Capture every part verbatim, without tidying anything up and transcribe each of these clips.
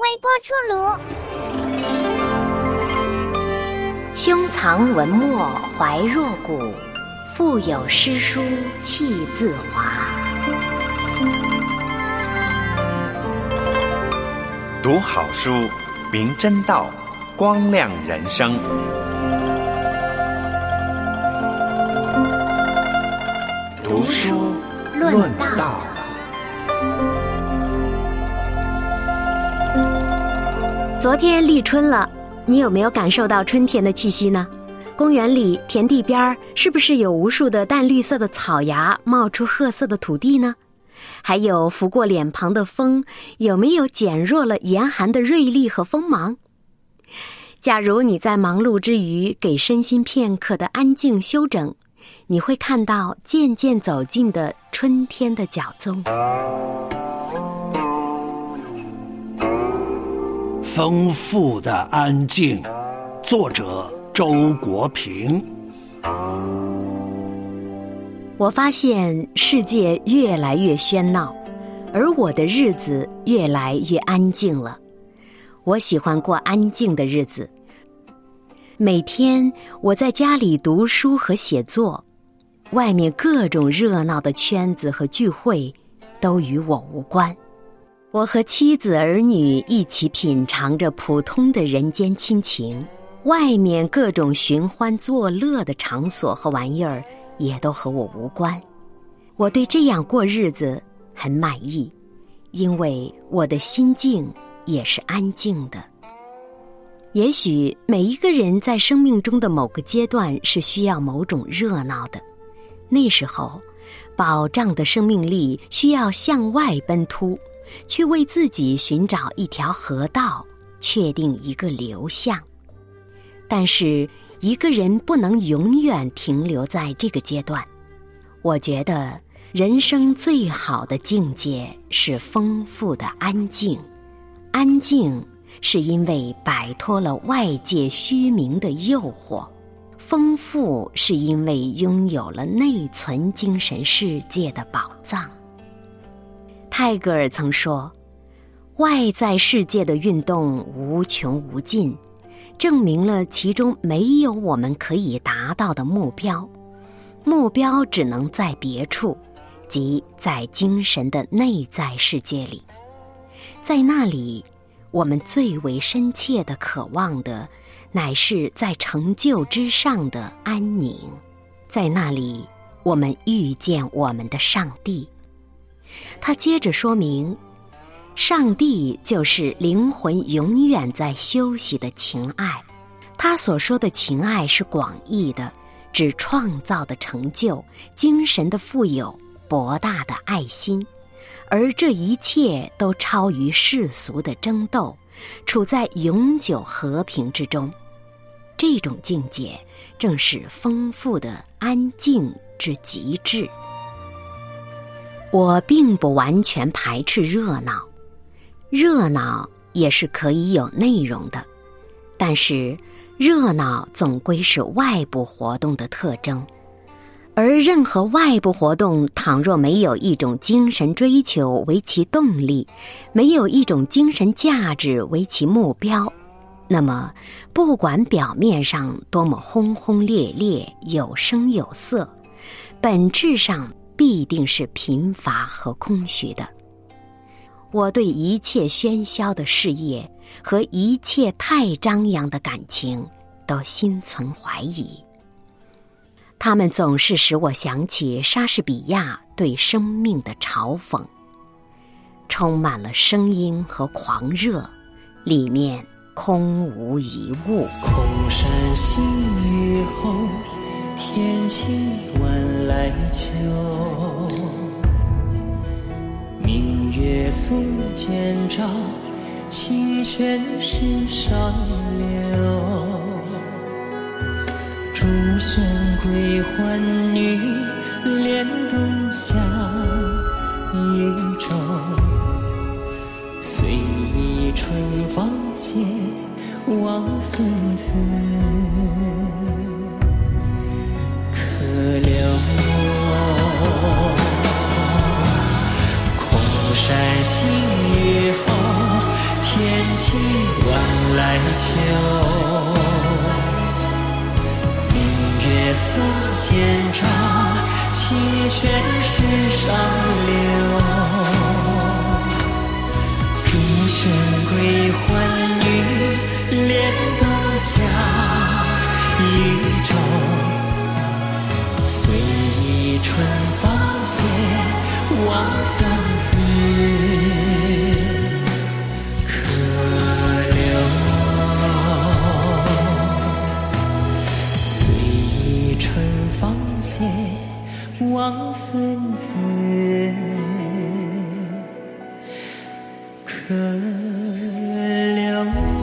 微波出炉。 胸藏文墨怀若谷，腹有诗书气自华。 读好书，明真道，光亮人生。读书论道。 昨天立春了，你有没有感受到春天的气息呢？公园里、田地边是不是有无数的淡绿色的草芽冒出褐色的土地呢？还有拂过脸庞的风，有没有减弱了严寒的锐利和锋芒？假如你在忙碌之余给身心片刻的安静休整，你会看到渐渐走近的春天的脚踪。 丰富的安静，作者周国平。 我发现世界越来越喧闹，而我的日子越来越安静了。我喜欢过安静的日子。每天我在家里读书和写作，外面各种热闹的圈子和聚会都与我无关。我和妻子儿女一起品尝着普通的人间亲情，外面各种寻欢作乐的场所和玩意儿也都和我无关。我对这样过日子很满意，因为我的心境也是安静的。也许每一个人在生命中的某个阶段是需要某种热闹的，那时候饱胀的生命力需要向外奔突，去为自己寻找一条河道，确定一个流向。但是一个人不能永远停留在这个阶段。我觉得人生最好的境界是丰富的安静。安静是因为摆脱了外界虚名的诱惑，丰富是因为拥有了内存精神世界的宝藏。泰戈尔曾说，外在世界的运动无穷无尽，证明了其中没有我们可以达到的目标，目标只能在别处，即在精神的内在世界里。在那里，我们最为深切地渴望的，乃是在成就之上的安宁。在那里，我们遇见我们的上帝。他接着说明，上帝就是灵魂永远在休息的情爱。他所说的情爱是广义的，指创造的成就、精神的富有、博大的爱心，而这一切都超于世俗的争斗，处在永久和平之中。这种境界正是丰富的安静之极致。我并不完全排斥热闹，热闹也是可以有内容的，但是热闹总归是外部活动的特征，而任何外部活动倘若没有一种精神追求为其动力，没有一种精神价值为其目标，那么不管表面上多么轰轰烈烈、有声有色，本质上必定是贫乏和空虚的。我对一切喧嚣的事业和一切太张扬的感情都心存怀疑，他们总是使我想起莎士比亚对生命的嘲讽，充满了声音和狂热，里面空无一物。 空山新雨后，天晴晚来秋，明月松间照，清泉石上流。朱弦归还女，莲动下一舟。随意春芳歇，望孙子可留。空山新雨后，天气晚来秋。明月松间照，清泉石上流。朱弦归还女，莲动下渔舟。随意春芳歇，望三思可留。随意春芳歇，望孙子可留。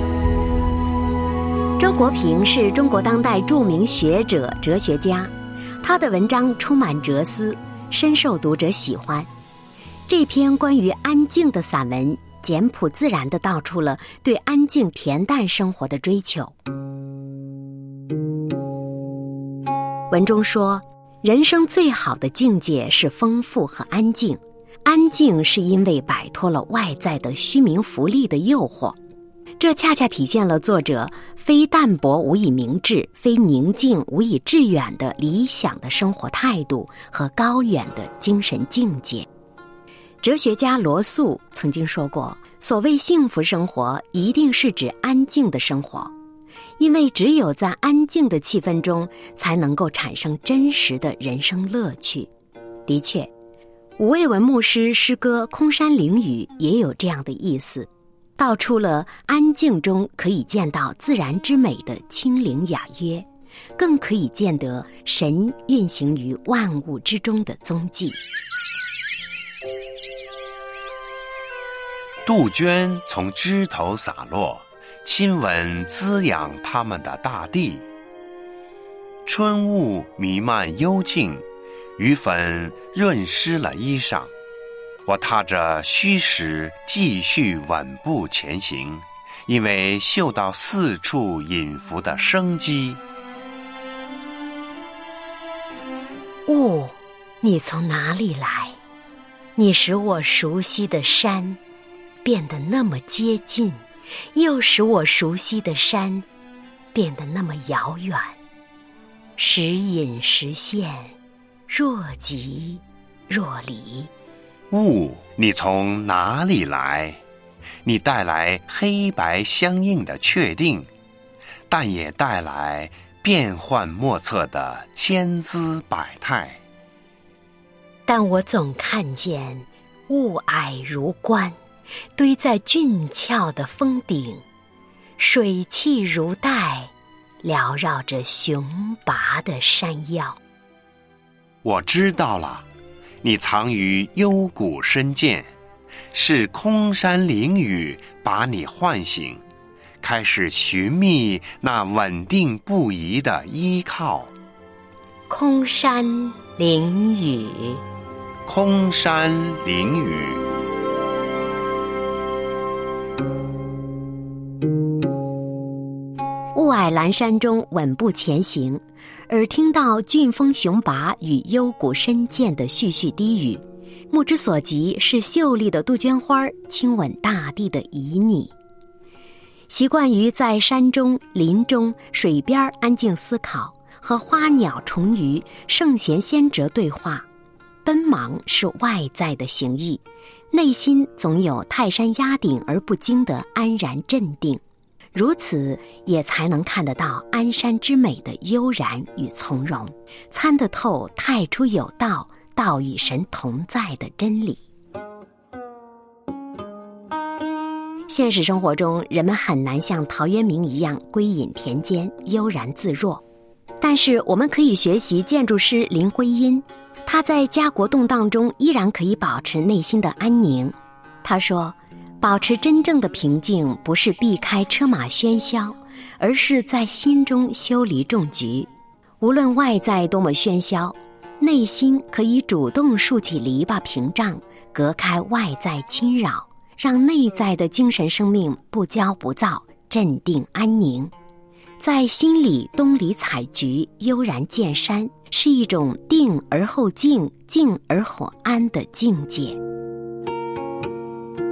周国平是中国当代著名学者、哲学家，他的文章充满哲思，深受读者喜欢。这篇关于安静的散文，简朴自然地道出了对安静恬淡生活的追求。文中说，人生最好的境界是丰富和安静。安静是因为摆脱了外在的虚名浮利的诱惑，这恰恰体现了作者非淡泊无以明志，非宁静无以致远的理想的生活态度和高远的精神境界。哲学家罗素曾经说过，所谓幸福生活一定是指安静的生活，因为只有在安静的气氛中才能够产生真实的人生乐趣。的确，吴卫文牧师诗歌《空山灵雨》也有这样的意思，道出了安静中可以见到自然之美的清灵雅约，更可以见得神运行于万物之中的踪迹。 杜鹃从枝头洒落，亲吻滋养它们的大地。春雾弥漫幽静，雨粉润湿了衣裳。我踏着虚实继续稳步前行，因为嗅到四处隐伏的生机。 雾，你从哪里来？你使我熟悉的山变得那么接近，又使我熟悉的山变得那么遥远。时隐时现，若即若离。 雾，你从哪里来？你带来黑白相映的确定，但也带来变幻莫测的千姿百态。 但我总看见雾霭如冠，堆在峻峭的峰顶，水汽如带，缭绕着雄拔的山腰。 我知道了，你藏于幽谷深涧，是空山灵雨把你唤醒，开始寻觅那稳定不移的依靠。 空山灵雨， 空山灵雨。 雾霭阑珊中稳步前行，耳听到峻峰雄拔与幽谷深涧的絮絮低语，目之所及是秀丽的杜鹃花亲吻大地的旖旎。习惯于在山中、林中、水边安静思考，和花鸟虫鱼、圣贤先哲对话。奔忙是外在的形意，内心总有泰山压顶而不惊的安然镇定，如此也才能看得到安山之美的悠然与从容，参得透太初有道，道与神同在的真理。现实生活中，人们很难像陶渊明一样归隐田间，悠然自若，但是我们可以学习建筑师林徽因，他在家国动荡中依然可以保持内心的安宁。他说，保持真正的平静，不是避开车马喧嚣，而是在心中修篱种菊。无论外在多么喧嚣，内心可以主动竖起篱笆屏障，隔开外在侵扰，让内在的精神生命不骄不躁，镇定安宁。在心里东篱采菊，悠然见山，是一种定而后静，静而后安的境界。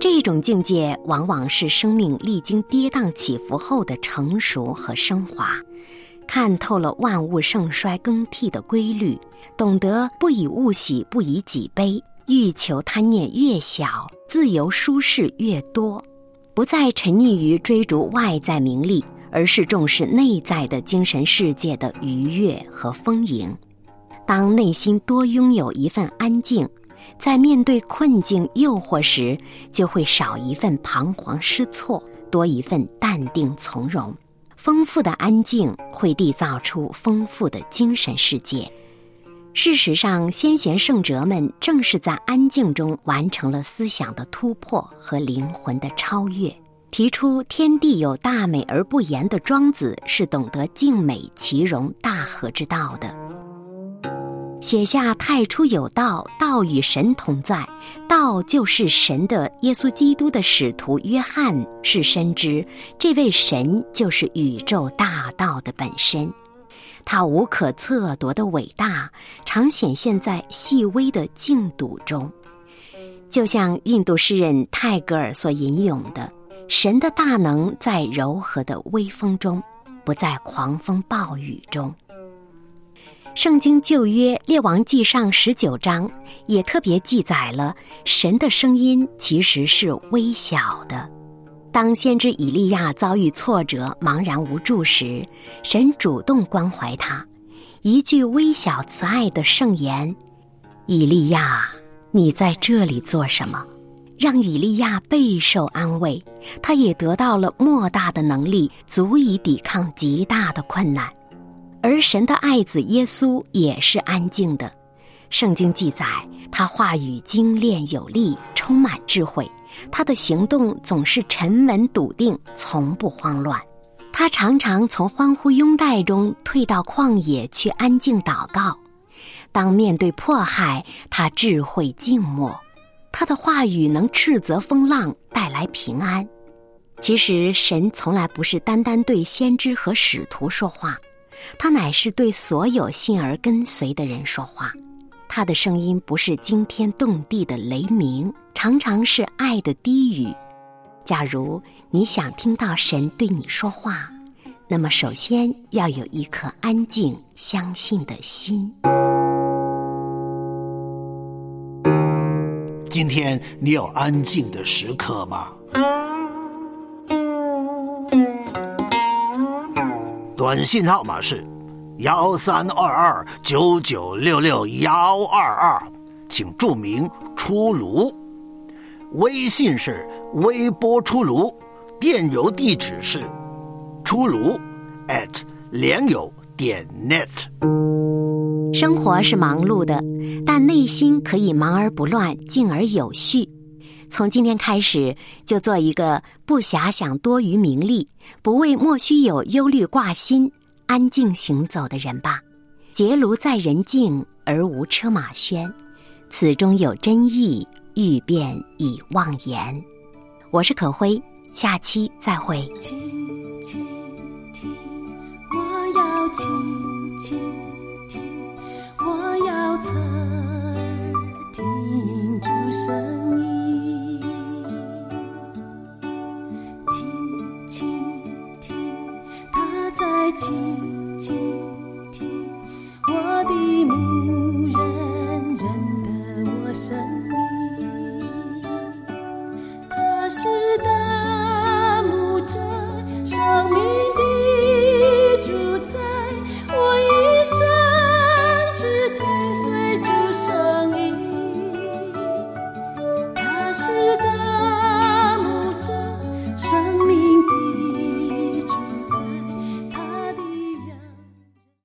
这种境界往往是生命历经跌宕起伏后的成熟和升华，看透了万物盛衰更替的规律，懂得不以物喜，不以己悲，欲求贪念越小，自由舒适越多，不再沉溺于追逐外在名利，而是重视内在的精神世界的愉悦和丰盈。当内心多拥有一份安静，在面对困境诱惑时，就会少一份彷徨失措，多一份淡定从容。丰富的安静会缔造出丰富的精神世界。事实上，先贤圣哲们正是在安静中完成了思想的突破和灵魂的超越。提出天地有大美而不言的庄子是懂得静美其容大和之道的。写下太初有道，道与神同在，道就是神的耶稣基督的使徒约翰是深知，这位神就是宇宙大道的本身，它无可测度的伟大常显现在细微的静笃中。就像印度诗人泰戈尔所引用的，神的大能在柔和的微风中，不在狂风暴雨中。圣经旧约列王纪上十九章也特别记载了神的声音其实是微小的。当先知以利亚遭遇挫折茫然无助时，神主动关怀他，一句微小慈爱的圣言，以利亚，你在这里做什么？让以利亚备受安慰，他也得到了莫大的能力，足以抵抗极大的困难。而神的爱子耶稣也是安静的，圣经记载他话语精炼有力，充满智慧，他的行动总是沉稳笃定，从不慌乱。他常常从欢呼拥戴中退到旷野去安静祷告，当面对迫害，他智慧静默，他的话语能斥责风浪，带来平安。其实神从来不是单单对先知和使徒说话，他乃是对所有信而跟随的人说话。他的声音不是惊天动地的雷鸣，常常是爱的低语。假如你想听到神对你说话，那么首先要有一颗安静相信的心。 今天你有安静的时刻吗？短信号码是幺三二二九九六六幺二二，请注明出炉。微信是微波出炉，电邮地址是出炉 at 联友点 net。 生活是忙碌的，但内心可以忙而不乱，静而有序。从今天开始，就做一个不遐想多余名利，不为莫须有忧虑挂心，安静行走的人吧。结庐在人境，而无车马喧，此中有真意，欲辨已忘言。我是可辉，下期再会。 轻轻听，我要轻轻听，我要侧耳听出声音。轻轻听，他在轻轻听，我的牧人认得我声音。他是大牧者，生命的主宰，我一生只听随主声音。他是大